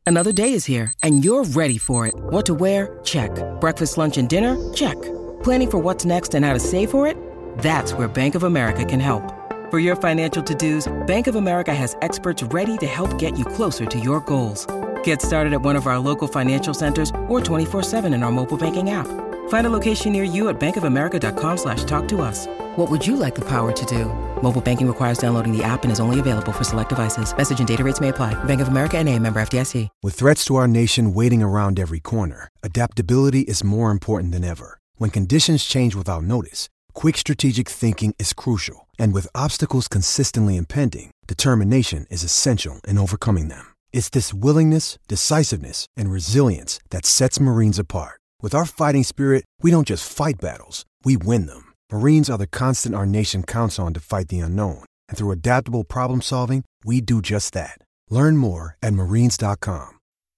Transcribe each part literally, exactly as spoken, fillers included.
Another day is here, and you're ready for it. What to wear? Check. Breakfast, lunch, and dinner? Check. Planning for what's next and how to save for it? That's where Bank of America can help. For your financial to-dos, Bank of America has experts ready to help get you closer to your goals. Get started at one of our local financial centers or twenty-four seven in our mobile banking app. Find a location near you at bankofamerica.com slash talk to us. What would you like the power to do? Mobile banking requires downloading the app and is only available for select devices. Message and data rates may apply. Bank of America N A, member F D I C. With threats to our nation waiting around every corner, adaptability is more important than ever. When conditions change without notice, quick strategic thinking is crucial. And with obstacles consistently impending, determination is essential in overcoming them. It's this willingness, decisiveness, and resilience that sets Marines apart. With our fighting spirit, we don't just fight battles, we win them. Marines are the constant our nation counts on to fight the unknown. And through adaptable problem solving, we do just that. Learn more at marines dot com.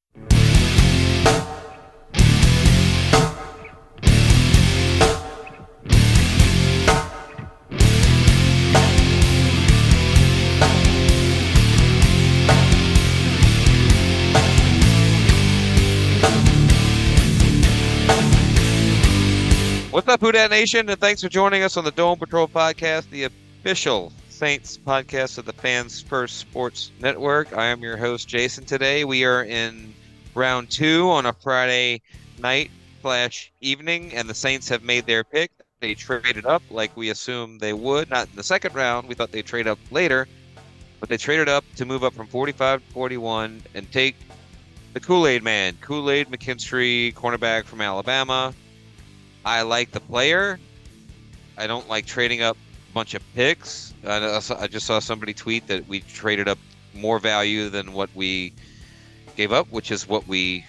What's up, Who Dat Nation, and thanks for joining us on the Dome Patrol podcast, the official Saints podcast of the Fans First Sports Network. I am your host, Jason. Today we are in round two on a Friday night slash evening, and the Saints have made their pick. They traded up like we assumed they would. Not in the second round. We thought they'd trade up later, but they traded up to move up from forty-five to forty-one and take the Kool-Aid man, Kool-Aid McKinstry, cornerback from Alabama. I like the player. I don't like trading up a bunch of picks. I, I just saw somebody tweet that we traded up more value than what we gave up, which is what we,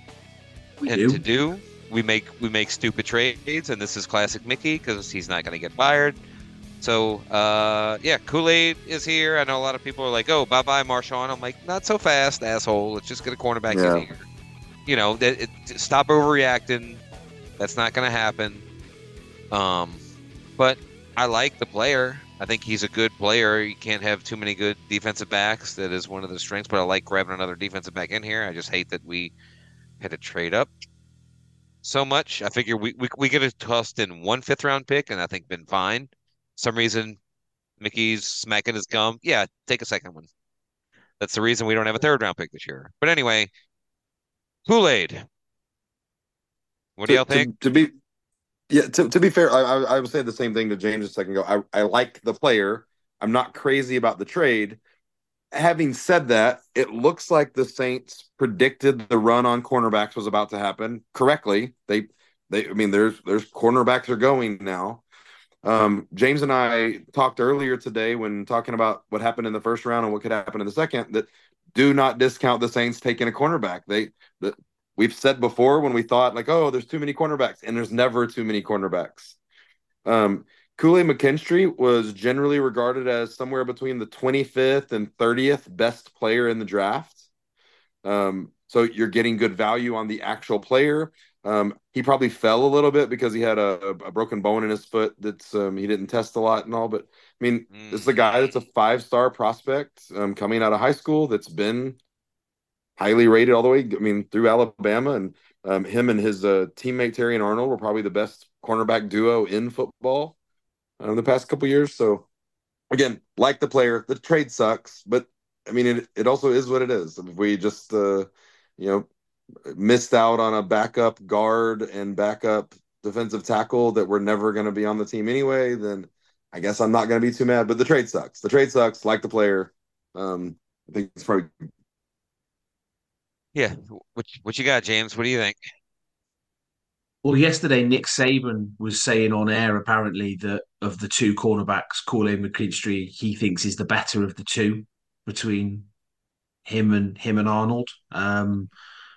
we tend do. to do. We make we make stupid trades, and this is classic Mickey because he's not going to get fired. So, uh, yeah, Kool-Aid is here. I know a lot of people are like, oh, bye-bye, Marshawn. I'm like, not so fast, asshole. Let's just get a cornerback yeah. in here. You know, it, it, stop overreacting. That's not going to happen. Um, but I like the player. I think he's a good player. You can't have too many good defensive backs. That is one of the strengths. But I like grabbing another defensive back in here. I just hate that we had to trade up so much. I figure we we, we could have tossed in one fifth round pick and I think been fine. Some reason Mickey's smacking his gum. Yeah, take a second one. That's the reason we don't have a third round pick this year. But anyway, Kool-Aid. What do y'all think? To, to be, yeah, to, to be fair, I, I, I would say the same thing to James a second ago. I, I like the player. I'm not crazy about the trade. Having said that, it looks like the Saints predicted the run on cornerbacks was about to happen correctly. They, they, I mean, there's there's cornerbacks are going now. Um, James and I talked earlier today when talking about what happened in the first round and what could happen in the second. That do not discount the Saints taking a cornerback. They the We've said before when we thought like, oh, there's too many cornerbacks, and there's never too many cornerbacks. Um, Kool-Aid McKinstry was generally regarded as somewhere between the twenty-fifth and thirtieth best player in the draft. Um, so you're getting good value on the actual player. Um, he probably fell a little bit because he had a, a broken bone in his foot that's um, he didn't test a lot and all. But I mean, mm. this is a guy that's a five-star prospect um, coming out of high school that's been highly rated all the way, I mean, through Alabama, and um, him and his uh, teammate Terrion Arnold were probably the best cornerback duo in football in um, the past couple years. So, again, like the player, the trade sucks, but I mean, it it also is what it is. If we just, uh, you know, missed out on a backup guard and backup defensive tackle that were never going to be on the team anyway, then I guess I'm not going to be too mad. But the trade sucks. The trade sucks. Like the player, um, I think it's probably. Yeah, what what you got, James? What do you think? Well, yesterday Nick Saban was saying on air apparently that of the two cornerbacks, Kool-Aid McKinstry, he thinks is the better of the two between him and him and Arnold. Um,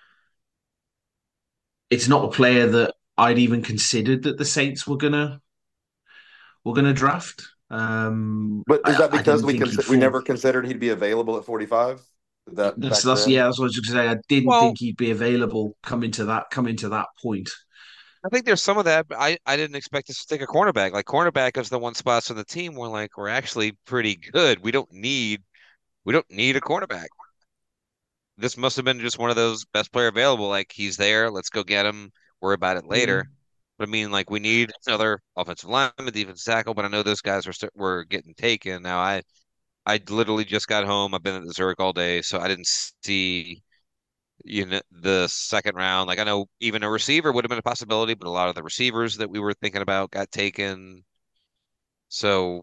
it's not a player that I'd even considered that the Saints were gonna were gonna draft. Um, but is that I, because I we cons- we never considered he'd be available at forty-five? That that's, that's yeah, that's what I was just going to say. I didn't well, think he'd be available coming to that coming to that point. I think there's some of that, but I, I didn't expect us to take a cornerback. Like cornerback is the one spots on the team where like we're actually pretty good. We don't need we don't need a cornerback. this must have been just one of those best player available. Like he's there, let's go get him. Worry about it later. Mm. But I mean, like we need another offensive lineman, defensive tackle. But I know those guys were st- were getting taken. Now I I literally just got home. I've been at the Zurich all day, so I didn't see you know the second round. Like I know even a receiver would have been a possibility, but a lot of the receivers that we were thinking about got taken. So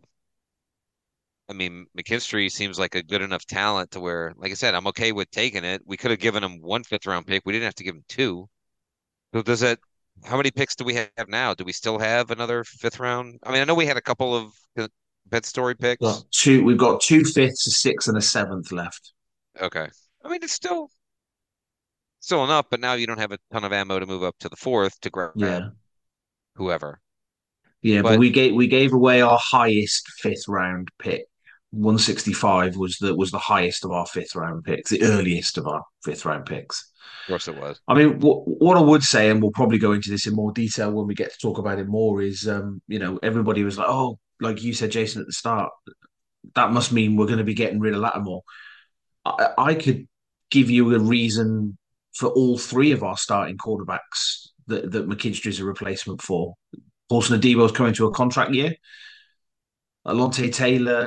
I mean, McKinstry seems like a good enough talent to where, like I said, I'm okay with taking it. We could have given him one fifth round pick. We didn't have to give him two. So does it? How many picks do we have now? Do we still have another fifth round? I mean, I know we had a couple of bed story picks. Got two. We've got two fifths, a sixth, and a seventh left. Okay. I mean, it's still still enough, but now you don't have a ton of ammo to move up to the fourth to grab Yeah, whoever. yeah. But But we gave we gave away our highest fifth round pick. one sixty-five was the was the highest of our fifth round picks, the earliest of our fifth round picks. of course it was. I mean, what, what I would say, and we'll probably go into this in more detail when we get to talk about it more, is um, you know, everybody was like, oh, like you said, Jason, at the start, that must mean we're going to be getting rid of Lattimore. I, I could give you a reason for all three of our starting quarterbacks that, that McKinstry is a replacement for. Paulson Adebo is coming to a contract year. Alontae Taylor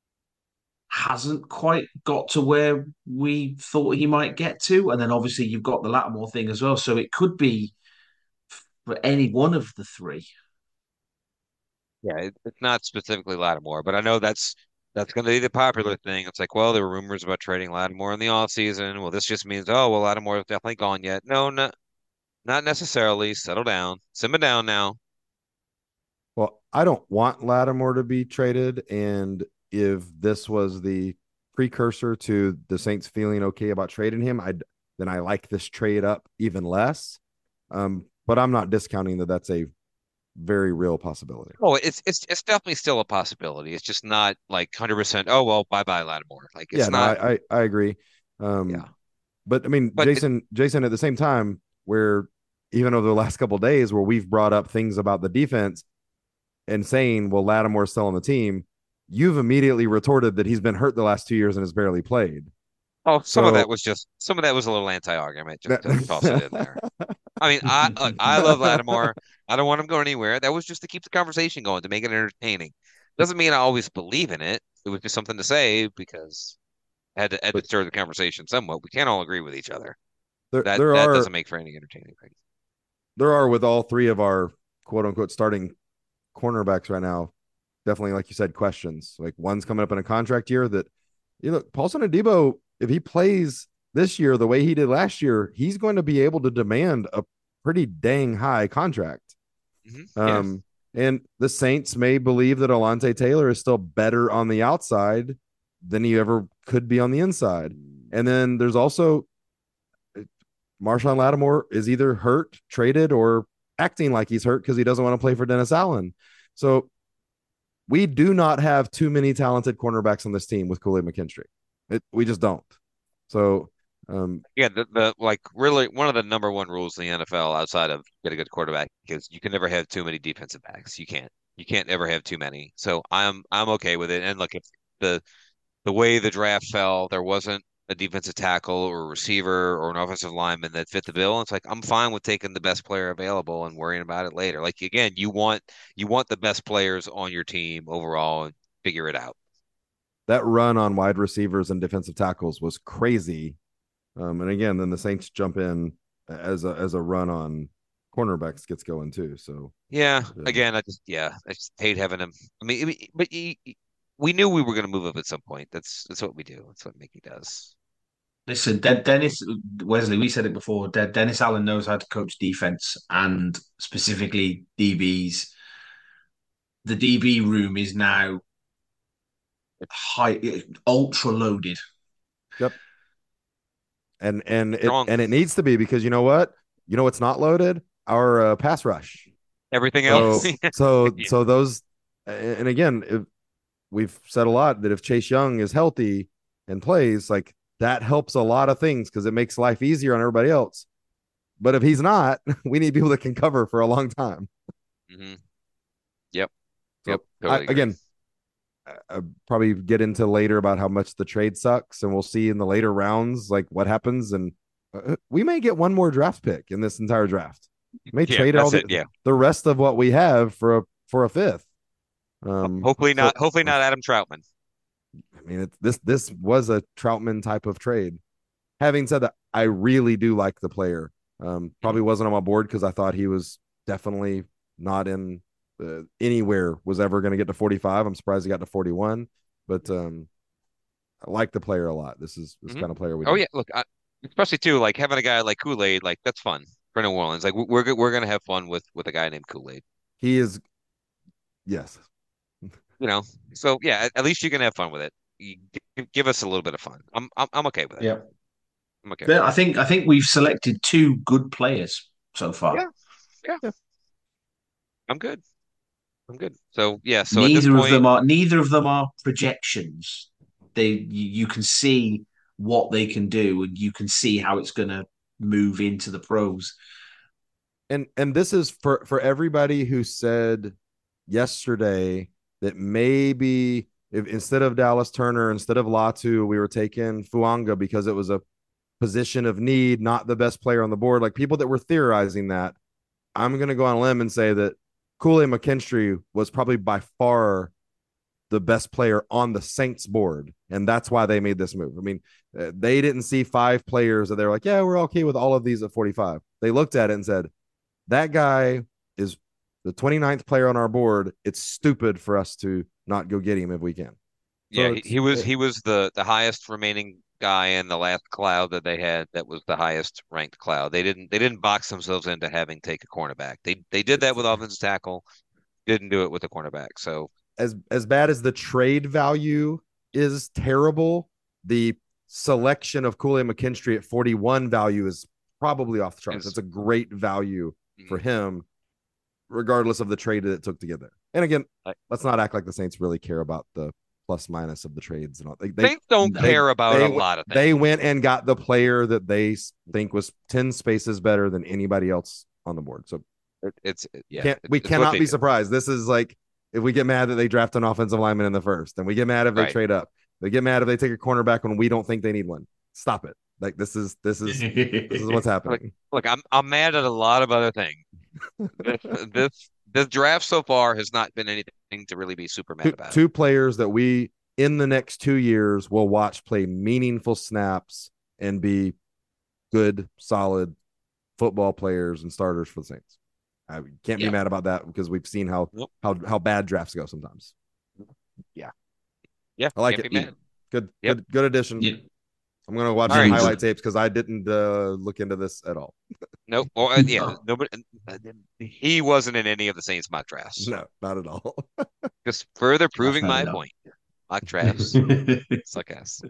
hasn't quite got to where we thought he might get to. And then obviously you've got the Lattimore thing as well. So it could be for any one of the three. Yeah, it, it's not specifically Lattimore, but I know that's that's going to be the popular thing. It's like, well, there were rumors about trading Lattimore in the offseason. Well, this just means, oh, well, Lattimore is definitely gone yet. No, not not necessarily. Settle down. Simmer down now. Well, I don't want Lattimore to be traded. And if this was the precursor to the Saints feeling okay about trading him, I then I like this trade up even less. Um, but I'm not discounting that that's a very real possibility. Oh, it's it's it's definitely still a possibility. It's just not like one hundred percent, oh, well, bye-bye Lattimore. Like Yeah, it's no, not. I, I, I agree. Um, Yeah. but I mean, But it, Jason, Jason, at the same time, where even over the last couple of days where we've brought up things about the defense and saying, well, Lattimore's still on the team, you've immediately retorted that he's been hurt the last two years and has barely played. oh, some of that So was just some of that was a little anti-argument just to toss it in there. that, I mean, I look, I love Lattimore. I don't want him going anywhere. That was just to keep the conversation going, to make it entertaining. Doesn't mean I always believe in it. It was just something to say because I had to, had to but stir the conversation somewhat. We can't all agree with each other. there, That there that are doesn't make for any entertaining things. there are with all three of our quote unquote starting cornerbacks right now, definitely, like you said, questions. Like one's coming up in a contract year that, you know, Paulson Adebo, if he plays this year the way he did last year, he's going to be able to demand a pretty dang high contract. Mm-hmm. Um, yeah. And the Saints may believe that Alontae Taylor is still better on the outside than he ever could be on the inside. And then there's also Marshawn Lattimore is either hurt, traded, or acting like he's hurt because he doesn't want to play for Dennis Allen. So we do not have too many talented cornerbacks on this team with Kool-Aid McKinstry. It, we just don't. So um, yeah, the, the like really one of the number one rules in the N F L outside of get a good quarterback is you can never have too many defensive backs. You can't. You can't ever have too many. So I'm I'm okay with it. And look, if the the way the draft fell, there wasn't a defensive tackle or a receiver or an offensive lineman that fit the bill. It's like I'm fine with taking the best player available and worrying about it later. Like again, you want you want the best players on your team overall and figure it out. That run on wide receivers and defensive tackles was crazy. Um, and again, then the Saints jump in as a as a run on cornerbacks gets going too. So yeah, yeah. again, I just yeah, I just hate having him. I mean, but he, we knew we were going to move up at some point. That's that's what we do. That's what Mickey does. Listen, De- Dennis Wesley, we said it before. De- Dennis Allen knows how to coach defense and specifically D Bs. The D B room is now high, ultra loaded. Yep. And and it Wrong. and it needs to be because you know what? You know what's not loaded? Our uh, pass rush. Everything else. So so, yeah. so those, and again, if, we've said a lot that if Chase Young is healthy and plays, like that helps a lot of things because it makes life easier on everybody else. But if he's not, we need people that can cover for a long time. Mm-hmm. Yep. So yep. Totally I, again, uh, probably get into later about how much the trade sucks, and we'll see in the later rounds like what happens. And uh, we may get one more draft pick in this entire draft. We may Yeah, trade all that's the, it, yeah. the rest of what we have for a for a fifth. Um, Hopefully so- not. Hopefully not Adam Troutman. I mean, it, this this was a Troutman type of trade. Having said that, I really do like the player. Um, probably wasn't on my board because I thought he was definitely not in uh, anywhere was ever going to get to forty-five. I'm surprised he got to forty-one, but um, I like the player a lot. This is this Mhm. kind of player we. Oh need. yeah, look, I, especially too, like having a guy like Kool-Aid, like that's fun for New Orleans. Like we're go- we're gonna have fun with with a guy named Kool-Aid. He is. Yes. You know, so yeah, at, at least you can have fun with it. You, give, give us a little bit of fun. I'm I'm, I'm okay with it. Yeah. I'm okay. But I think I think we've selected two good players so far. Yeah. Yeah. yeah. I'm good. I'm good. So yeah. So at this neither point, of them are neither of them are projections. They you, you can see what they can do, and you can see how it's going to move into the pros. And and this is for for everybody who said yesterday that maybe if instead of Dallas Turner, instead of Latu, we were taking Fuanga because it was a position of need, not the best player on the board. Like people that were theorizing that, I'm going to go on a limb and say that Kool-Aid McKinstry was probably by far the best player on the Saints board. And that's why they made this move. I mean, they didn't see five players that they're like, yeah, we're okay with all of these at forty-five. They looked at it and said, that guy is the twenty-ninth player on our board. It's stupid for us to not go get him if we can. yeah, So he, he was he was the the highest remaining guy in the last cloud that they had. That was the highest ranked cloud. They didn't they didn't box themselves into having to take a cornerback. They they did that with offensive tackle. Didn't do it with a cornerback. So as as bad as the trade value is terrible, the selection of Kool-Aid McKinstry at forty-one value is probably off the charts. Yes. It's a great value Mhm. for him, regardless of the trade that it took to get there. And again, I- let's not act like the Saints really care about the plus minus of the trades and all. They they, Saints don't they- care about they a w- lot of things. they went and got the player that they s- think was ten spaces better than anybody else on the board. So It- it's yeah. can't, it- we it's what cannot they be do. surprised. This is like if we get mad that they draft an offensive lineman in the first, and we get mad if they Right. trade up. They get mad if they take a cornerback when we don't think they need one. Stop it. Like this is this is this is what's happening. Look, I'm I'm mad at a lot of other things. This this this draft so far has not been anything to really be super mad Two, about. two players that we in the next two years will watch play meaningful snaps and be good, solid football players and starters for the Saints. I can't Yeah. be mad about that because we've seen how Nope. how how bad drafts go sometimes. Yeah, I like can't it. be mad. Good, Yep. good, good addition. Yeah. I'm gonna watch All some right. highlight tapes because I didn't uh, look into this at all. Nope. Well, uh, yeah, nobody. uh, He wasn't in any of the Saints mock drafts. No, not at all. Just further proving fair my enough. point. Mock drafts suck ass.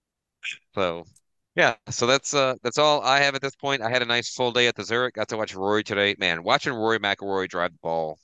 So, yeah. So that's uh that's all I have at this point. I had a nice full day at the Zurich. Got to watch Rory today. Man, watching Rory McIlroy drive the ball,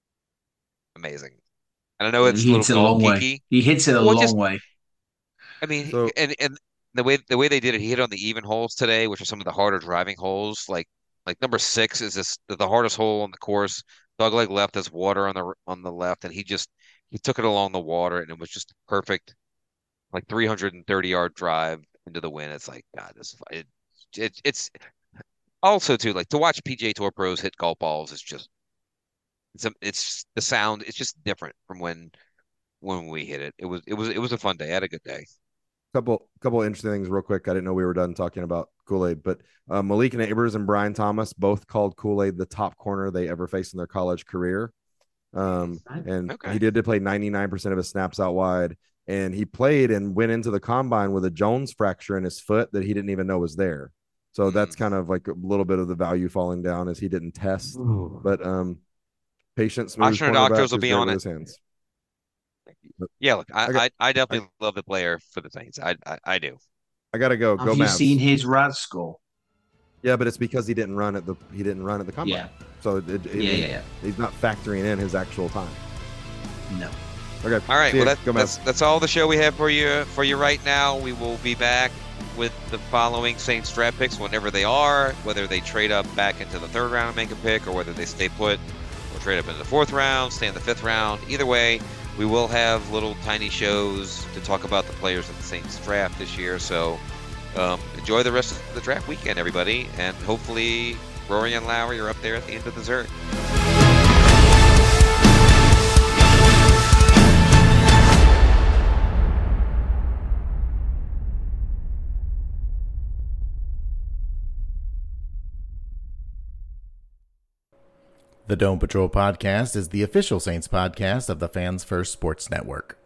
amazing. And I know it's a he little hits it a long golf way. geeky. He hits it a Well, long just- way. I mean, So- and and the way the way they did it, he hit on the even holes today, which are some of the harder driving holes. Like like number six is this the, the hardest hole on the course. Dogleg left has water on the on the left, and he just he took it along the water, and it was just perfect, like three hundred thirty yard drive into the wind. It's like God, this it, it it's also too like to watch P G A Tour pros hit golf balls is just it's a, it's the sound. It's just different from when when we hit it. It was it was it was a fun day. I had a good day. couple couple interesting things real quick. I didn't know we were done talking about Kool-Aid, but uh, Malik Neighbors and Brian Thomas both called Kool-Aid the top corner they ever faced in their college career. Um, and Okay. he did play ninety-nine percent of his snaps out wide, and he played and went into the combine with a Jones fracture in his foot that he didn't even know was there. So Mm. that's kind of like a little bit of the value falling down as he didn't test. But um, patient, smooth Oxford cornerback doctors will who's be great on with it. his hands. Yeah, look, I I got- I, I definitely love the player for the Saints. I I, I do. I gotta go. Have go you Mavs. seen his R A S score? Yeah, but it's because he didn't run at the he didn't run at the combine. Yeah. So it, it, Yeah, yeah, yeah. he's not factoring in his actual time. No. Okay. All right, See well ya. that, Go that's Mavs. that's all the show we have for you for you right now. We will be back with the following Saints draft picks whenever they are, whether they trade up back into the third round and make a pick, or whether they stay put or trade up into the fourth round, stay in the fifth round. Either way, we will have little tiny shows to talk about the players of the Saints draft this year. So um, enjoy the rest of the draft weekend, everybody, and hopefully Rory and Lowry are up there at the end of the dessert. The Dome Patrol podcast is the official Saints podcast of the Fans First Sports Network.